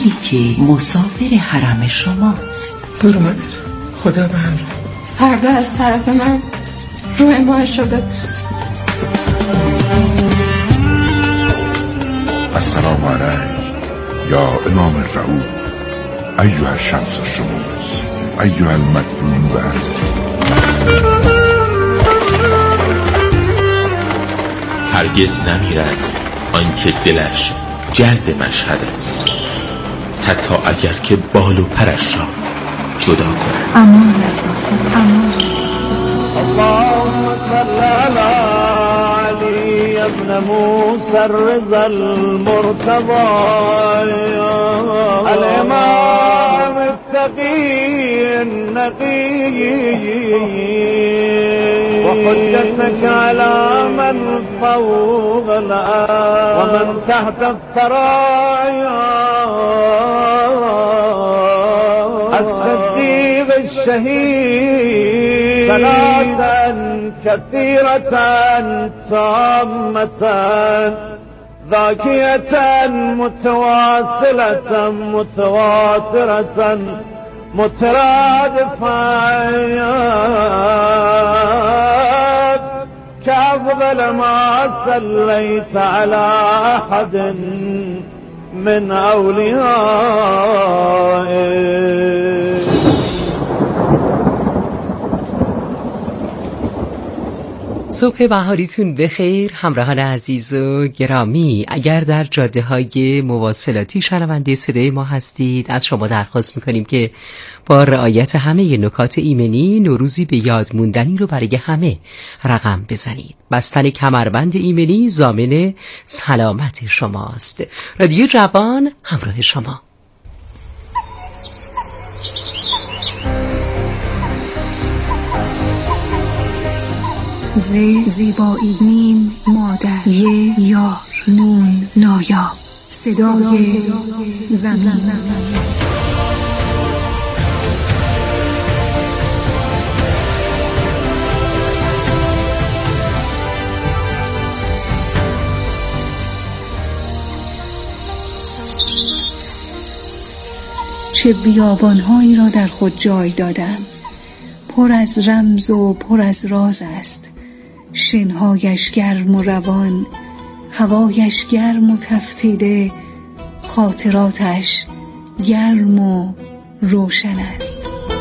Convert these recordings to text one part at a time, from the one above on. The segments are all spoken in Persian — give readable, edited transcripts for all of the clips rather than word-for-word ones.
دختری که مسافر حرم شماست. برو من خدا به همراه. پرده از طرف من روی ماهش رو ببوس. السلام علیک یا امام الرؤوف ایها الشمس الشموس ایها المدفون بعد. هرگز نمیرد آنکه دلش جلد مشهد است، حتی اگر که بال و پرش را جدا کند. امان از آسان، امان از آسان. اللهم صل علی علی ابن موسی الرضا المرتضى الامام التقی النقی وحجتك على من فوق الأرض ومن تحت الثرى الصديق الشهيد صلاة كثيرة تامة ذاكية متواصلة متواترة مترادفة كأفضل ما صليت على أحد من أوليائك. صبح بهاریتون بخیر همراهان عزیز و گرامی. اگر در جاده های مواصلاتی شنونده صدای ما هستید، از شما درخواست میکنیم که با رعایت همه نکات ایمنی نوروزی به یاد موندنی رو برای همه رقم بزنید. بستن کمربند ایمنی ضامن سلامت شماست. رادیو جوان همراه شما. زیبایی میم مادر یار نون نایا صدای زمین. چه بیابان‌هایی را در خود جای دادم، پر از رمز و پر از راز است. شنهایش گرم و روان، هوایش گرم و تفتیده، خاطراتش گرم و روشن است.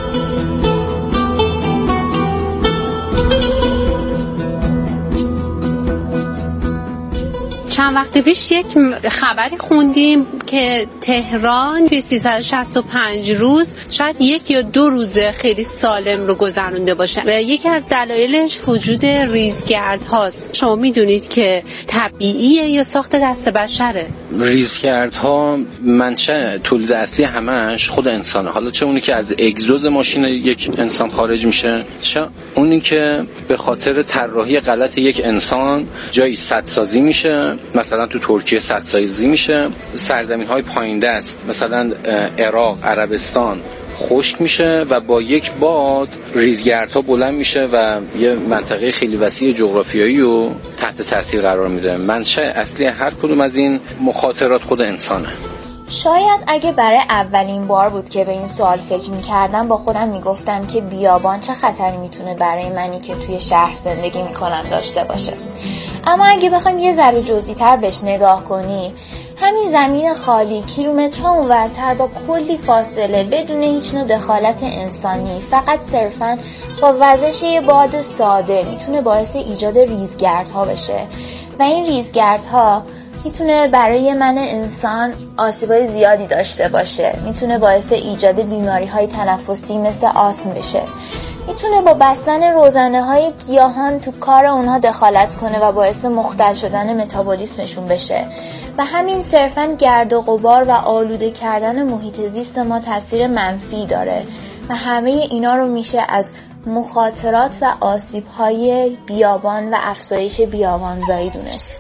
چند وقت پیش یک خبری خوندیم که تهران توی 365 روز شاید 1 یا 2 روز خیلی سالم رو گذرونده باشه و یکی از دلایلش وجود ریزگرد هاست. شما میدونید که طبیعیه یا ساخت دست بشره؟ ریزگردها منشأ تولید اصلی همش خود انسانه. حالا چه اونی که از اگزوز ماشین یک انسان خارج میشه، چه اونی که به خاطر طراحی غلط یک انسان جایی سدسازی میشه. مثلا تو ترکیه سدسازی میشه، سرزمین‌های پایین دست مثلا عراق، عربستان خشک میشه و با یک باد ریزگردها بلند میشه و یه منطقه خیلی وسیع جغرافیایی رو تحت تاثیر قرار میده. منشأ اصلی هر کدوم از این مخاطرات خود انسانه. شاید اگه برای اولین بار بود که به این سوال فکر میکردم، با خودم میگفتم که بیابان چه خطری میتونه برای منی که توی شهر زندگی میکنم داشته باشه. اما اگه بخوایم یه ذره جزئی‌تر بهش نگاه کنیم، همین زمین خالی کیلومترها اونورتر با کلی فاصله بدون هیچ نوع دخالت انسانی، فقط صرفاً با وزش یه باد ساده میتونه باعث ایجاد ریزگردها بشه و این ریزگردها میتونه برای من انسان آسیبای زیادی داشته باشه. میتونه باعث ایجاد بیماری‌های تنفسی مثل آسم بشه. میتونه با بستن روزنه‌های گیاهان تو کار اونها دخالت کنه و باعث مختل شدن متابولیسمشون بشه و همین صرفاً گرد و غبار و آلوده کردن محیط زیست ما تاثیر منفی داره و همه اینا رو میشه از مخاطرات و آسیب‌های بیابان و افزایش بیابانزایی دونست.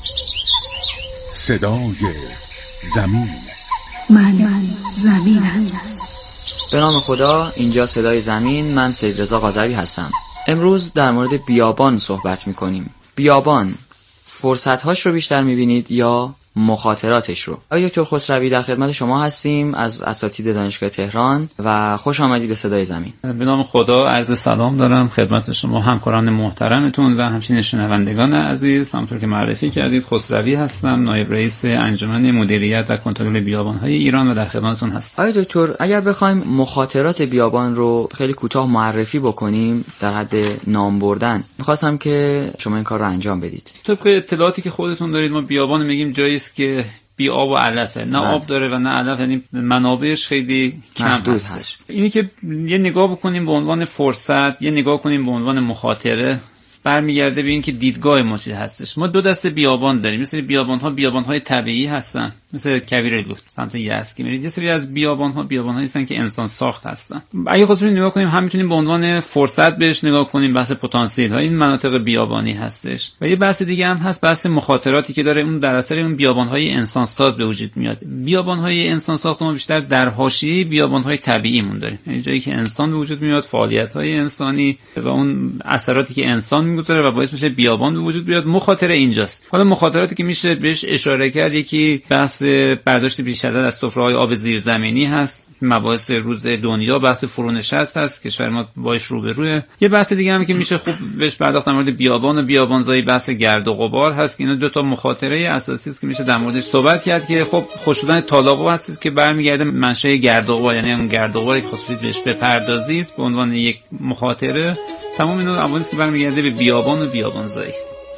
صدای زمین. من زمینم. به نام خدا، اینجا صدای زمین. من سید رضا قاضوی هستم. امروز در مورد بیابان صحبت میکنیم. بیابان، فرصت‌هاش رو بیشتر میبینید یا مخاطراتش رو. آقای دکتر خسروی در خدمت شما هستیم از اساتید دانشگاه تهران و خوش آمدید به صدای زمین. به نام خدا عرض سلام دارم خدمت شما همکاران محترمتون و همچنین شنوندگان عزیز. همونطور که معرفی کردید خسروی هستم، نایب رئیس انجمن مدیریت و کنترل بیابان‌های ایران و در خدمتتون هستم. آقای دکتر اگر بخوایم مخاطرات بیابان رو خیلی کوتاه معرفی بکنیم در حد نام بردن، می‌خواستم که شما این کار رو انجام بدید. طبق اطلاعاتی که خودتون دارید ما بیابان میگیم جایی است که بی آب و علفه، نه آب داره و نه علف، یعنی منابعش خیلی کم هست. اینی که یه نگاه بکنیم به عنوان فرصت، یه نگاه کنیم به عنوان مخاطره، برمیگرده به این که دیدگاه ما چی هستش. ما دو دسته بیابان داریم. مثل بیابان‌های طبیعی هستن، مثل کویرلو سمت یزد که میرید. یه سری از بیابان‌هایی هستن که انسان ساخت هستن. اگه خواستیم نگاه کنیم هم میتونیم به عنوان فرصت بهش نگاه کنیم، بحث پتانسیل های این مناطق بیابانی هستش. و یه بحث دیگه هم هست، بحث مخاطراتی که داره اون در اثر اون بیابان‌های انسان ساز به وجود میاد. بیابان‌های انسان ساخت ما بیشتر در حاشیه بیابان‌های طبیعیمون داریم، یعنی جایی که انسان به وجود میاد، فعالیت‌های انسانی و اون اثراتی که انسان میگذاره و باعث میشه بیابان به وجود بیاد. مخاطره اینجاست. حالا مخاطراتی که میشه بهش اشاره کرد، یکی بحث برداشت بیش از حد از سفره‌های آب زیرزمینی هست، مباحث روز دنیا، بحث فرونشست هست، کشور ما باش روبروه. یه بحث دیگه هم که میشه خوب بهش پرداخت در مورد بیابان و بیابانزایی، بحث گرد و غبار هست که اینا دو تا مخاطره اساسی است که میشه در موردش صحبت کرد که خب خشکیدن تالاب‌ها هست که برمیگرده منشأ گرد و غبار، یعنی اون گرد و غباری که خواستید بهش بپردازید به عنوان یک مخاطره. تمام اینا عواملی که برمیگرده به بیابان و بیابانزایی.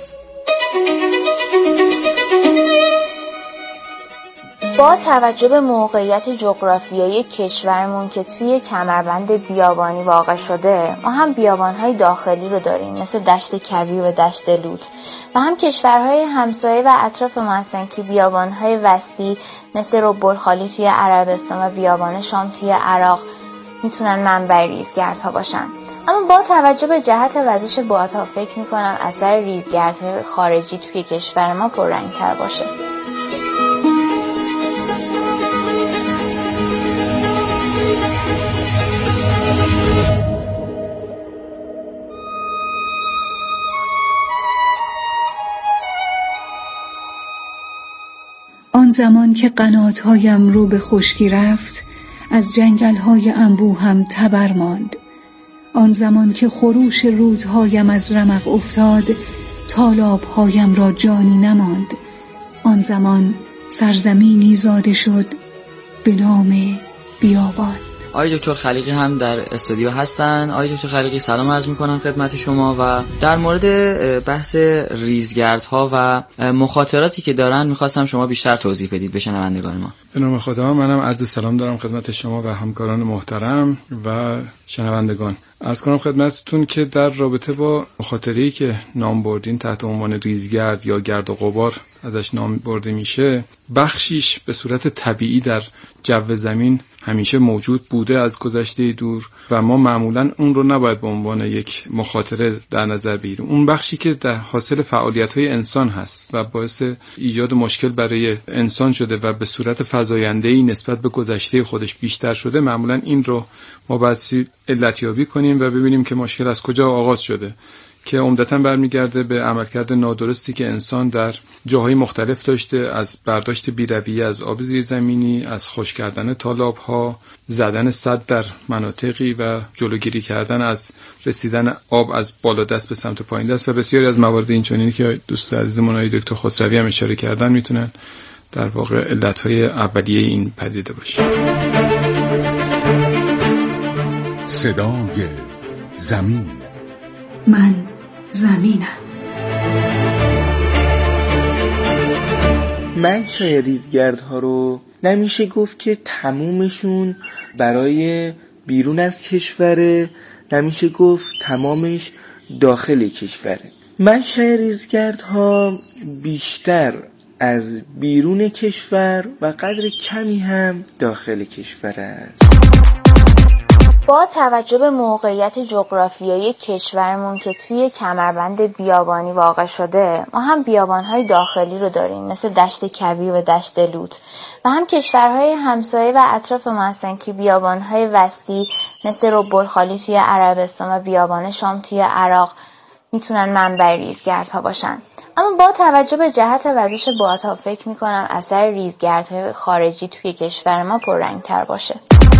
با توجه به موقعیت جغرافیایی کشورمون که توی کمربند بیابانی واقع شده، ما هم بیابان‌های داخلی رو داریم مثل دشت کویر و دشت لوت و هم کشورهای همسایه و اطراف ما هستن که بیابان‌های وسیع مثل رب‌الخالی توی عربستان و بیابان شام توی عراق میتونن منبع ریزگردها باشن. اما با توجه به جهت وزش بادها فکر میکنم اثر ریزگردهای خارجی توی کشور ما پررنگ‌تر باشه. آن زمان که قناتهایم رو به خشکی رفت، از جنگل‌های انبوهم تبر ماند. آن زمان که خروش رودهایم از رمق افتاد، تالاب‌هایم را جانی نماند. آن زمان سرزمینی زاده شد به نام بیابان. آقای دکتر خلیقی هم در استودیو هستن. آقای دکتر خلیقی سلام عرض میکنم خدمت شما و در مورد بحث ریزگردها و مخاطراتی که دارن میخواستم شما بیشتر توضیح بدید به شنوندگان ما. به نام خدا، منم عرض سلام دارم خدمت شما و همکاران محترم و شنوندگان. عرض کنم خدمتتون که در رابطه با مخاطره‌ای که نام بردین تحت عنوان ریزگرد یا گرد و غبار ازش نام برده میشه، بخشیش به صورت طبیعی در جو زمین همیشه موجود بوده از گذشته دور و ما معمولاً اون رو نباید به عنوان یک مخاطره در نظر بگیریم. اون بخشی که در حاصل فعالیت‌های انسان هست و باعث ایجاد مشکل برای انسان شده و به صورت فزاینده‌ای نسبت به گذشته خودش بیشتر شده، معمولاً این رو ما باید علتیابی کنیم و ببینیم که مشکل از کجا آغاز شده، که عمدتاً برمیگرده به عملکرد نادرستی که انسان در جاهای مختلف داشته، از برداشت بی‌رویه از آب زیرزمینی، از خشک کردن تالاب‌ها، زدن سد در مناطقی و جلوگیری کردن از رسیدن آب از بالا دست به سمت پایین دست و بسیاری از موارد اینچنینی که دوست عزیزمون آقای دکتر خسروی هم اشاره کردن میتونن در واقع علت‌های اولیه این پدیده باشه. صدای زمین. من زمینم. منشأ ریزگردها رو نمیشه گفت که تمومشون برای بیرون از کشوره، نمیشه گفت تمامش داخل کشوره. منشأ ریزگردها بیشتر از بیرون کشور و قدر کمی هم داخل کشور است. با توجه به موقعیت جغرافیایی کشورمون که توی کمربند بیابانی واقع شده، ما هم بیابان‌های داخلی رو داریم مثل دشت کویر و دشت لوت و هم کشورهای همسایه و اطراف ما هستن که بیابان‌های وسیع مثل رب‌الخالی توی عربستان و بیابان شام توی عراق میتونن منبع ریزگردها باشن. اما با توجه به جهت وزش بادها فکر میکنم اثر ریزگردهای خارجی توی کشور ما پررنگتر باشه.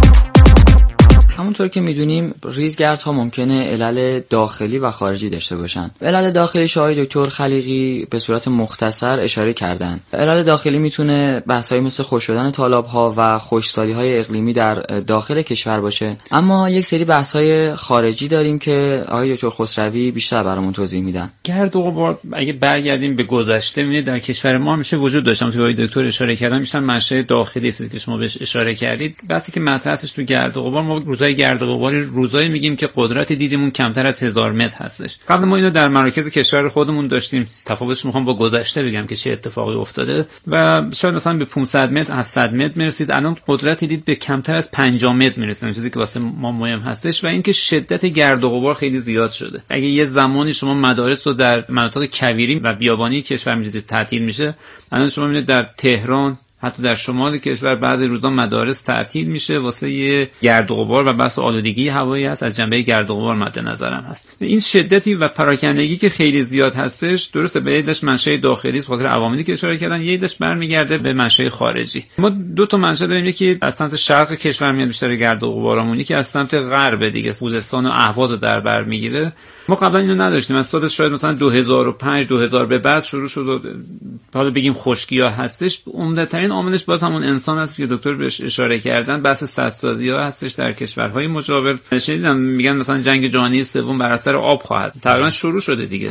همونطور که میدونیم ریزگردها ممکنه علل داخلی و خارجی داشته باشن. علل داخلی آقای دکتر خلیقی به صورت مختصر اشاره کردن. علل داخلی میتونه بحث‌هایی مثل خشک شدن تالاب‌ها و خشکسالی‌های اقلیمی در داخل کشور باشه. اما یک سری بحث‌های خارجی داریم که آقای دکتر خسروی بیشتر برامون توضیح میدن. گرد و غبار اگه برگردیم به گذشته می‌بینید در کشور ما همیشه وجود داشتم که آقای دکتر اشاره کردن، بیشتر منشأ داخلی است که شما بهش اشاره کردید. بحثی که مطرح است تو گرد و غبار، ما روزای گرد و غبار روزایی میگیم که قدرت دیدمون کمتر از 1000 متر هستش. قبل ما اینو در مراکز کشور خودمون داشتیم. تفاوتش میخوام با گذشته بگم که چه اتفاقی افتاده و شاید مثلا به 500 متر 700 متر میرسید، الان قدرت دید به کمتر از 50 متر میرسه، چیزی که واسه ما مهم هستش. و اینکه شدت گرد و غبار خیلی زیاد شده. اگه یه زمانی شما مدارس رو در مناطق کویری و بیابانی کشور میدید تعطیل میشه، الان شما میبینید در تهران، حتی در شمال کشور بعضی روزا مدارس تعطیل میشه واسه یه گرد و غبار و بحث آلودگی هوایی هست، از جنبه گرد و غبار مد نظرم هست. این شدتی و پراکندگی که خیلی زیاد هستش، درسته به ایدش منشأ داخلی است خاطر عواملی که اشاره کردن، یه ایدش برمیگرده به منشأ خارجی. ما دو تا منشأ داریم، یکی از سمت شرق کشور میاد بیشتر گرد و غبارمون، یکی از سمت غرب دیگه خوزستان و اهواز رو در بر میگیره. ما قبلا اینو نداشتیم، از سال شاید مثلا 2005 2000 به بعد شروع شد. حالا بگیم خشکی‌ها هستش، عمده‌ترین عاملش باز همون انسان است که دکتر بهش اشاره کردن، بحث سدسازی‌ها هستش در کشورهای مجاور. شنیدم میگن مثلا جنگ جهانی سوم بر اثر آب خواهد تقریبا شروع شده دیگه.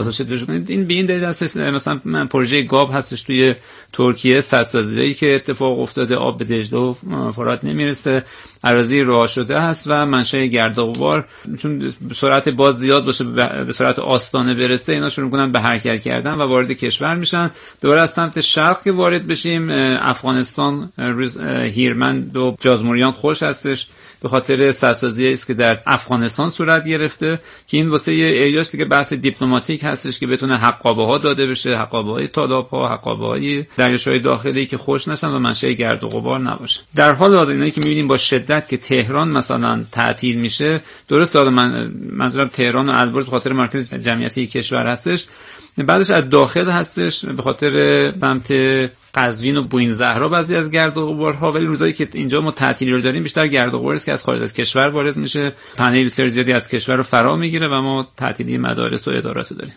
این به این دلیل هستش مثلا پروژه گاب هستش توی ترکیه، سدسازی‌هایی که اتفاق افتاده، آب به دجله و فرات نمیرسه، اراضی رها شده هست و منشأ گرد و غبار چون سرعت باد زیاد باشه به سرعت آستانه برسه، اینا شروع می‌کنن به حرکت کردن و وارد کشور میشن. دوباره از سمت شرق که وارد بشیم، افغانستان هیرمند و جازموریان خوش هستش به خاطر سدسازی است که در افغانستان صورت گرفته که این واسه ایجاش دیگه بحث دیپلماتیک هستش که بتونه حقابه‌ها داده بشه، حقابه‌های تالاب‌ها، حقابه‌های دریاچه‌های داخلی که خوش نشن و منشأ گرد و غبار نباشه. در حال حاضر اینایی که می‌بینیم با شدت که تهران مثلا تعطیل میشه، درسته منظورم تهران و البرز به خاطر مرکز جمعیتی کشور هستش، بعدش از داخل هستش به خاطر سمت قزوین و بوین زهرا بعضی از گرد و غبارها، ولی روزایی که اینجا ما تعطیلی رو داریم بیشتر گرد و غباری است که از خارج از کشور وارد میشه، پناه بسیار زیادی از کشور رو فرا میگیره و ما تعطیلی مدارس و ادارات داریم.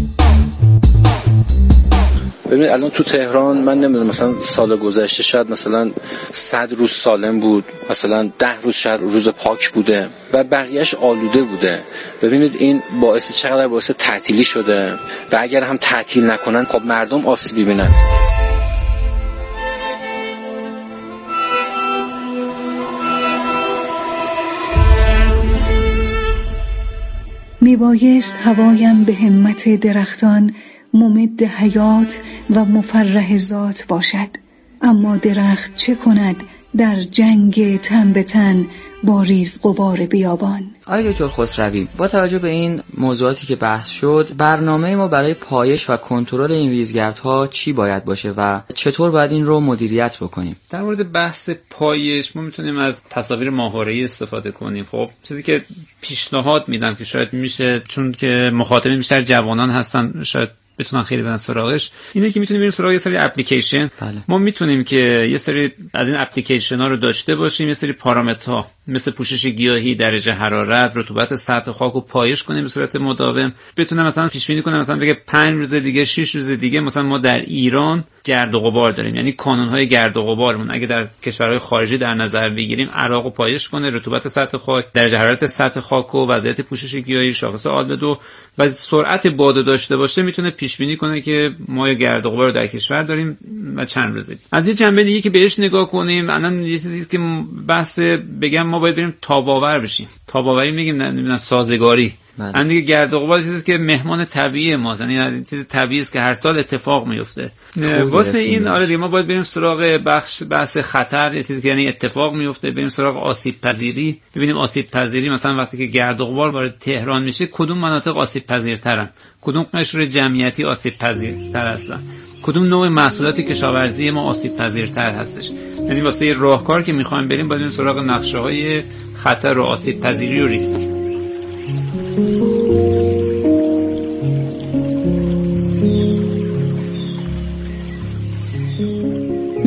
ببینید الان تو تهران من نمیدونم، مثلا سال گذشته شاید مثلا 100 روز سالم بود، مثلا 10 روز شاید روز پاک بوده و بقیهش آلوده بوده. ببینید این چقدر باعث تعطیلی شده و اگر هم تعطیل نکنن خب مردم آسیب ببینن. میبایست هوایم به همت درختان ممد حیات و مفرح ذات باشد، اما درخت چه کند در جنگ تن به تن با ریز غبار بیابان. آقای دکتر خسروی، با توجه به این موضوعاتی که بحث شد، برنامه ما برای پایش و کنترل این ریزگردها چی باید باشه و چطور باید این رو مدیریت بکنیم؟ در مورد بحث پایش ما میتونیم از تصاویر ماهواره‌ای استفاده کنیم. خب چیزی که پیشنهاد میدم که شاید میشه، چون که مخاطبین بیشتر جوانان هستن شاید بتونن خیلی برن سراغش، اینه که میتونیم بریم سراغ یه سری اپلیکیشن. ما میتونیم که یه سری از این اپلیکیشن ها رو داشته باشیم، یه سری پارامترها مثل پوشش گیاهی، درجه حرارت، رطوبت سطح خاک رو پایش کنیم به صورت مداوم. بتونه مثلا پیش بینی کنه، مثلا بگه 5 روز دیگه 6 روز دیگه مثلا ما در ایران گرد و غبار داریم، یعنی کانون‌های گرد و غبارمون اگه در کشورهای خارجی در نظر بگیریم، عراق رو پایش کنه، رطوبت سطح خاک، درجه حرارت سطح خاک و وضعیت پوشش گیاهی، شاخص آلبدو و سرعت باد داشته باشه، میتونه پیش بینی کنه که ما گرد و غبار در کشور داریم و چند روزه. از یه جنبه دیگه که بهش نگاه کنیم، الان یه چیزی که بحث بگم ما باید بریم تاب‌آور بشیم. تاب‌آوری میگیم نمیدونم سازگاری. من دیگه گرد و غبار چیزی که مهمان طبیعی ماست، یعنی چیز طبیعی است که هر سال اتفاق میفته. واسه این آره دیگه ما باید بریم سراغ بحث خطر، یه چیزی که یعنی اتفاق میفته، بریم سراغ آسیب پذیری، ببینیم آسیب پذیری مثلا وقتی که گرد و غبار وارد تهران میشه کدوم مناطق آسیب پذیرترن، کدوم قشر جمعیتی آسیب پذیرتر هستن، کدوم نوع محصولات کشاورزی ما آسیب پذیرتر هستش. یعنی واسه راهکار که میخوایم بریم باید بریم سراغ نقشه‌های خطر و آسیب پذیری و ریسک.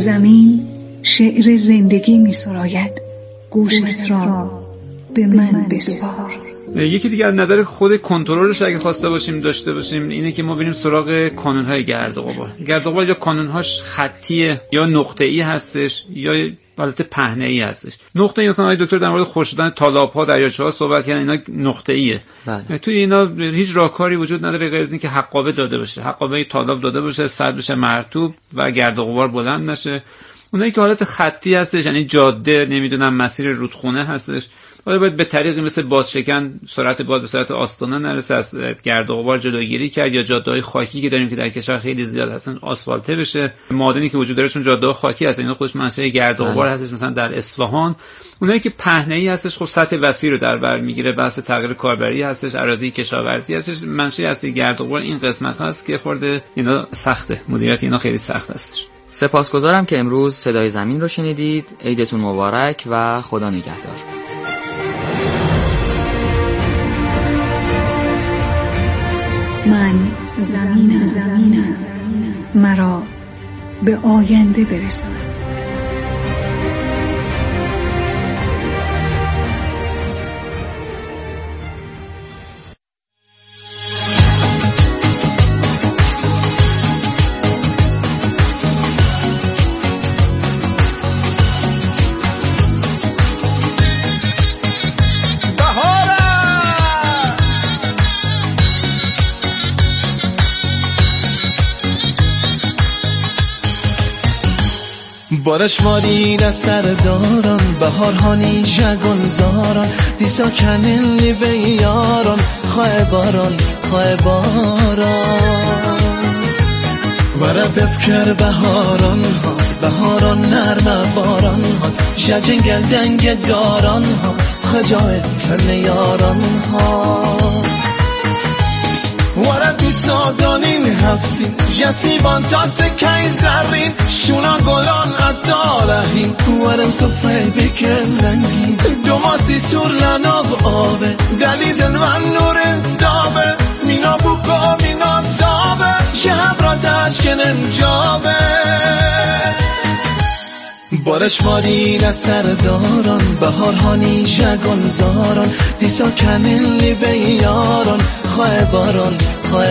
زمین شعر زندگی می سراید، گوشت را به من بسپار. یکی دیگه از نظر خود کنترلش اگه خواسته باشیم داشته باشیم اینه که ما بریم سراغ کانون‌های گرد و غبار. گرد و غبار یا کانون‌هاش خطیه یا نقطه‌ای هستش یا البته پهنه‌ای هستش. نقطه‌ای مثلا دکتر در مورد خشک شدن تالاب‌ها، دریاچه‌ها صحبت کردن، اینا نقطه‌ایه. بله. توی اینا هیچ راهکاری وجود نداره غیر از اینکه حقابه داده باشه، حقابه تالاب داده باشه، سد بشه مرطوب و گرد و غبار بلند نشه. اونایی که حالت خطی هستش یعنی جاده نمیدونم مسیر رودخونه هستش، حالا باید به طریقی مثل بادشکن سرعت باد به سرعت آستانه نرسه، از گرد و غبار جلوگیری کرد، یا جاده‌های خاکی که داریم که در کشور خیلی زیاد هستن آسفالته بشه. معادنی که وجود داره چون جاده‌ها خاکی هستن اینا خودش منشأ گرد و غبار هستش. مثلا در اصفهان اونایی که پهنه‌ای هستش خب سطح وسیع رو در بر میگیره، بحث تغییر کاربری هستش، اراضی کشاورزی هستش، منشأ اصلی گرد و غبار این قسمت هست که خورده اینا سخته، مدیریت اینا خیلی سخت هستش. سپاسگزارم که امروز صدای زمین رو شنیدید. عیدتون مبارک و خدا نگهدار. من زمینم مرا به آینده برسان. بارش مارین از سرداران بهارهانی جگون زاران دیسا کنین لیبه یاران خواه باران وره بفکر بهاران ها بهاران نرم باران ها جنگل دنگ داران ها خجای کن یاران ها وره دیسا دانین هفزین جسیبان تا سکای زرین شونا گلان ادالهین ورم صفره بکن لنگین دوماسی سور لناو آبه دلیزن و نور دابه مینا بوکا مینا زابه شهب را دشکنن جابه بارش مارین از سرداران بهارهانی جگون زاران دیسا کنین لیبه یاران خواه باران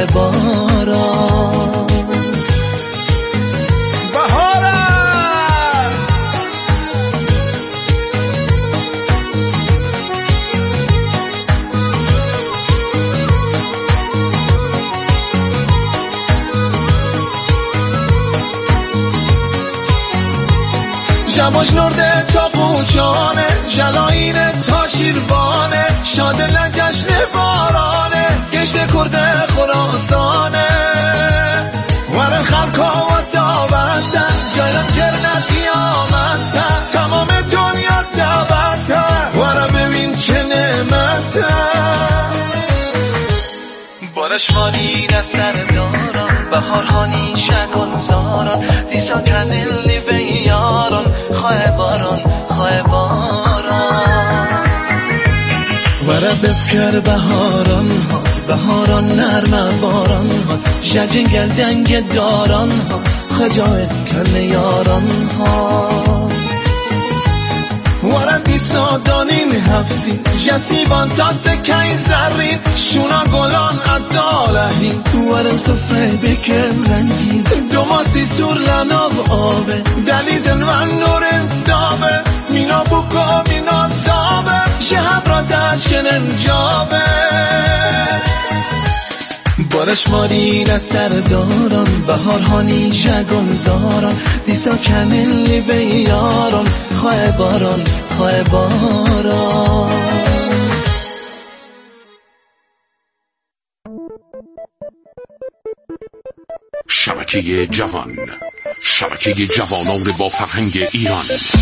جواج نرده تا قوچانه جلاینه تا شیروانه شادله جشن بارانه گشت کرده خراسانه ورن خلقا و داوتن جایلم کرنه قیامتن تمام دنیا دعوتن ورن ببین چه نعمتن بارش مارین از سرداران بهارهانی جگون زاران دیسا کنین لیبه یاران خواه باران وره بفکر بهاران ها بهاران نرم باران ها جنگل دنگ داران ها خجای کن یاران ها وره دیسا دانین هفزین جسیبان تا سکای زرین شونا گلان ادالهین ورم صفره بکن لنگین دوماسی سور لناو آبه دلیزن و نور دابه مینا بوکا مینا زابه شهب را دشکنن جابه بارش مارین از سرداران بهارهانی جگون زاران دیسا کنین لیبه یاران خواه باران شبکه جوانان با فرهنگ ایران.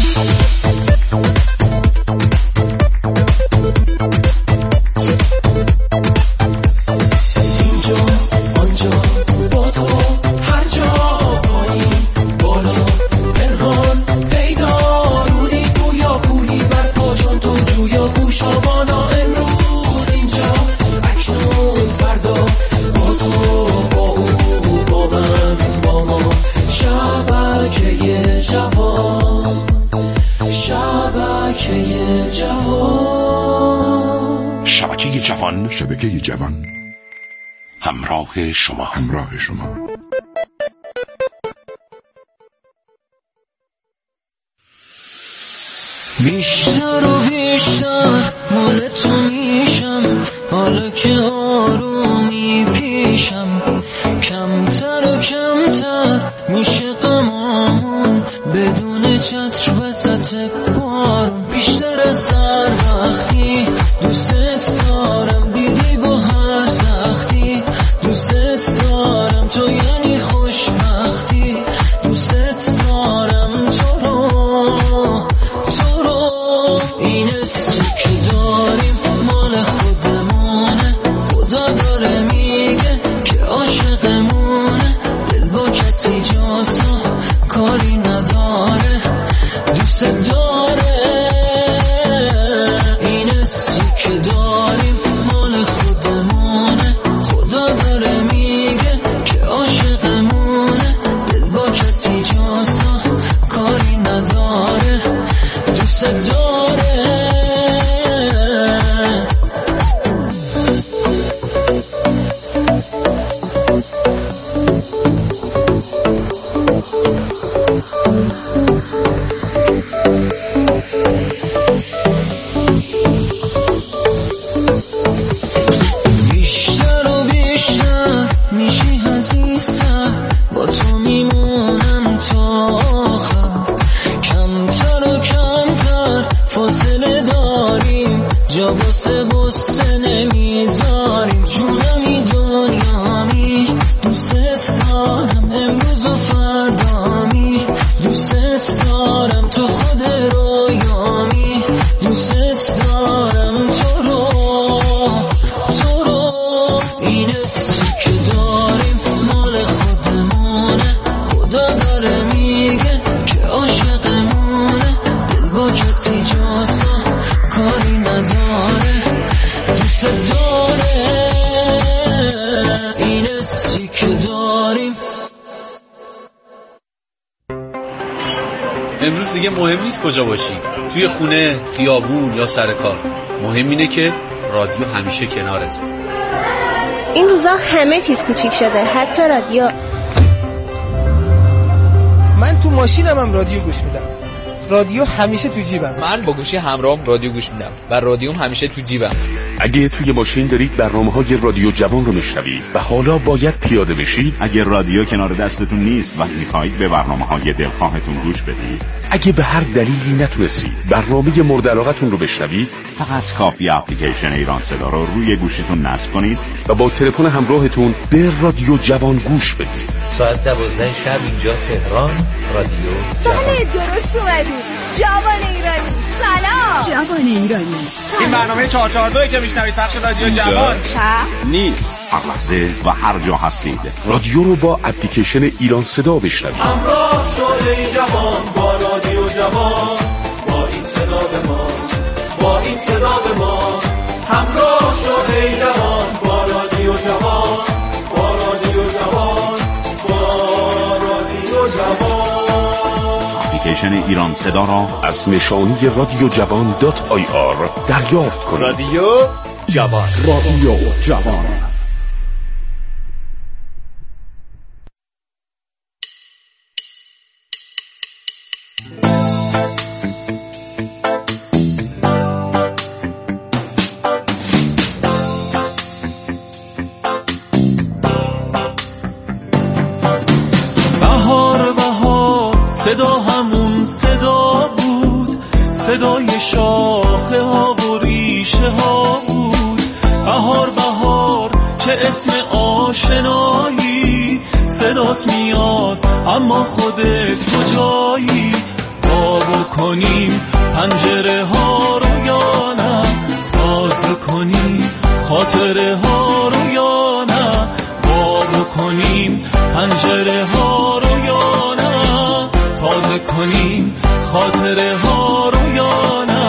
اینجا آنجا با تو هر جا پایین بالا پنهان پیدا رودی گویا کوهی بر پا چون تو جویا گوشابانا امروز اینجا اکنون فردا با تو با او با من با ما شبکه شبکه جوان همراه شما. بیشتر و بیشتر مال تو میشم، حالا که آرومی پیشم، کمتر و کمتر میشه غمامون بدون چتر وسط بارون. بیشتر از هر وقتی دوست دارم، دیدی با هر سختی دوست دارم، تو یعنی خوشبختی دوست دارم، تو رو این حسی که داریم مال خودمونه، خدا داره میگه که عاشقمونه، دل با کسی جاسو کاری نداره دوست داره. این حسی که داریم مال خودمونه، خدا داره میگه که عاشقمونه، دل با کسی جاسو کاری نداره دوست داره. بیشتر و بیشتر میشی عزیزتر، با تو میمونم تا آخر، کمتر و کمتر فاصله داریم، جا باسه بسته نمیذاریم، جونمی دنیامی دوستت دارم، امروز و فردامی دوستت دارم، تو خود رویامی دوستت دارم، تو رو این حسی که داریم مال خودمونه، خدا داره میگه که عاشقمونه، دل با کسی جاسو کاری نداره دوست داره. این حسی که داریم. امروز دیگه مهم نیست کجا باشی، توی خونه، خیابون یا سر کار، مهم اینه که رادیو همیشه کنارته. این روزا همه چیز کوچیک شده، حتی رادیو. من تو ماشینم هم رادیو گوش میدم، رادیو همیشه تو جیبم. من با گوشی همراهم رادیو گوش میدم و رادیوم همیشه تو جیبم. اگه توی ماشین دارید برنامه‌های رادیو جوان رو میشنوید و حالا باید پیاده بشید، اگه رادیو کنار دستتون نیست و میخواهید به برنامه‌های دلخواهتون گوش بدید، اگه به هر دلیلی نتونستید برنامه مورد علاقتون رو بشنوید، فقط کافی اپلیکیشن ایران صدا رو روی گوشیتون نصب کنید و با تلفن همراهتون به رادیو جوان گوش بدید. ساعت 12 شب اینجا تهران، رادیو جوان. درست اومدید. جوان ایرانی سلام. جوان ایرانی این برنامه 442 که میشنوید پخش رادیو جوان نیست. هر لحظه و هر جا هستید رادیو رو با اپلیکیشن ایران صدا بشنوید. همراه شد ای جوان با رادیو جوان، با این صدا به ما، با این صدا به ما. همراه شد ای جوان با رادیو جوان، با رادیو جوان، با رادیو جوان. اپلیکیشن ایران صدا را از نشانی رادیو جوان .ir دریافت کنید. رادیو جوان، رادیو جوان. صدا همون صدا بود، صدای شاخه ها و ریشه ها بود. بهار بهار چه اسم آشنایی، صدات میاد اما خودت کجایی. بابو کنیم پنجره ها رو یا نه، تازه کنیم خاطره ها رو یا نه. بابو کنیم پنجره ها رو یا نه، تازه کنیم خاطره ها رو یا نه.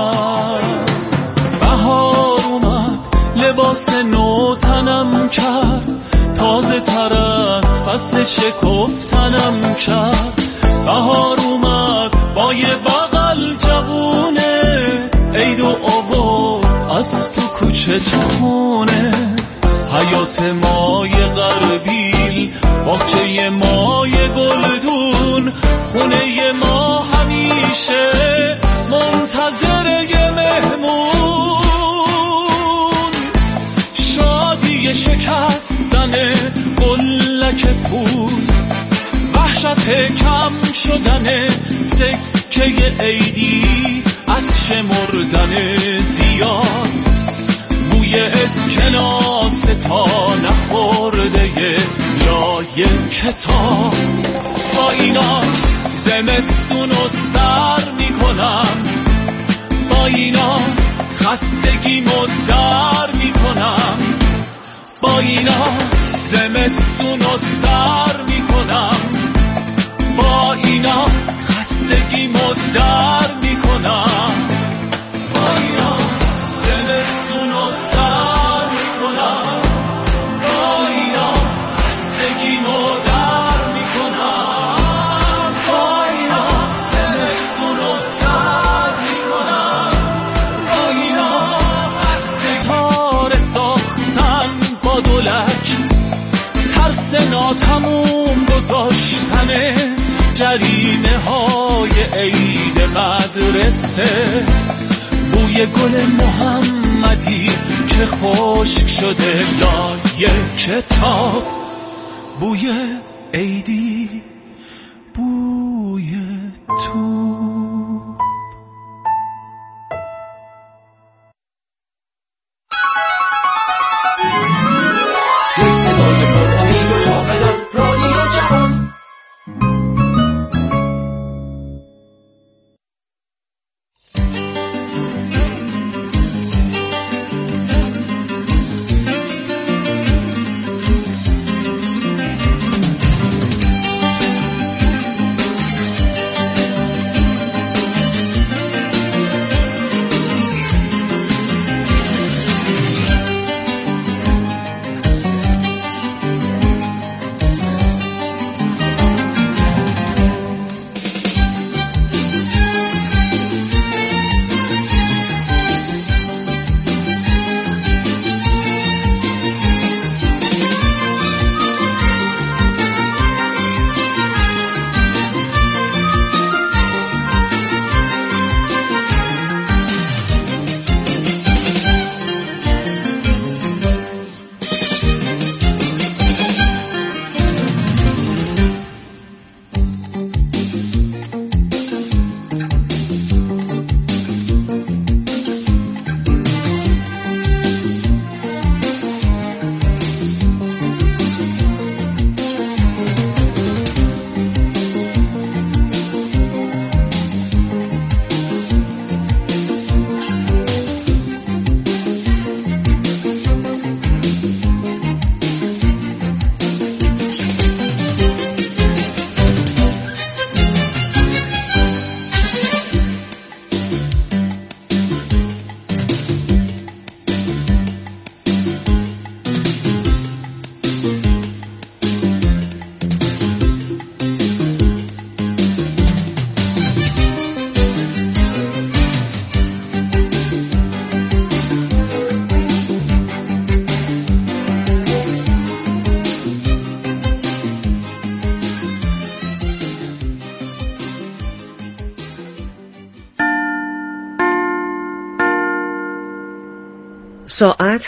بهار اومد لباس نو تنم کرد، تازه تر از فصل شکفتنم کرد. بهار اومد با یه بغل جوون عید و آباد از تو کوچه تو خونه، حیات مای غربیل، باغچه مای گلدون، خونه ما همیشه منتظر یه مهمون. شادی شکستن قلک پول، وحشت کم شدن سکه عیدی، از شمردن زیاد، بوی اسکناس تا نخورده لای کتاب. با اینا زمستون رو سر میکنم، با اینا خستگیمو در میکنم، با اینا زمستون رو سر میکنم، با اینا خستگیمو در میکنم، با اینا زمستون رو سر میکنم، با اینا خستگیمو در میکنم، با اینا زمستون رو سر میکنم، با اینا ستاره ساختن با دولک، ترس ناتموم گذاشتن جریمه های عید مدرسه، بوی گل محمدی که خشک شده لای کتاب، بوی عیدی، بوی تو. صدای پر امید و جاودان رادیو جوان. ساعت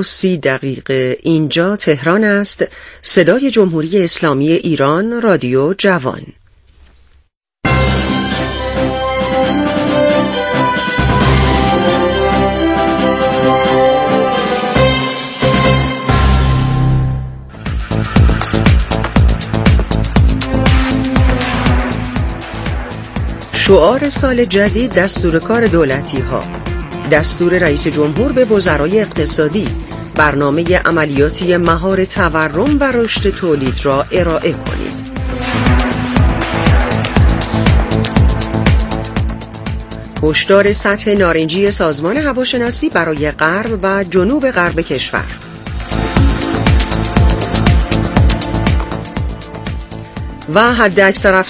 8:30 اینجا تهران است. صدای جمهوری اسلامی ایران، رادیو جوان. شعار سال جدید دستور کار دولتی ها، دستور رئیس جمهور به وزرای اقتصادی، برنامه عملیاتی مهار تورم و رشد تولید را ارائه کنید. هشدار سطح نارنجی سازمان هواشناسی برای غرب و جنوب غرب کشور. و حداکثر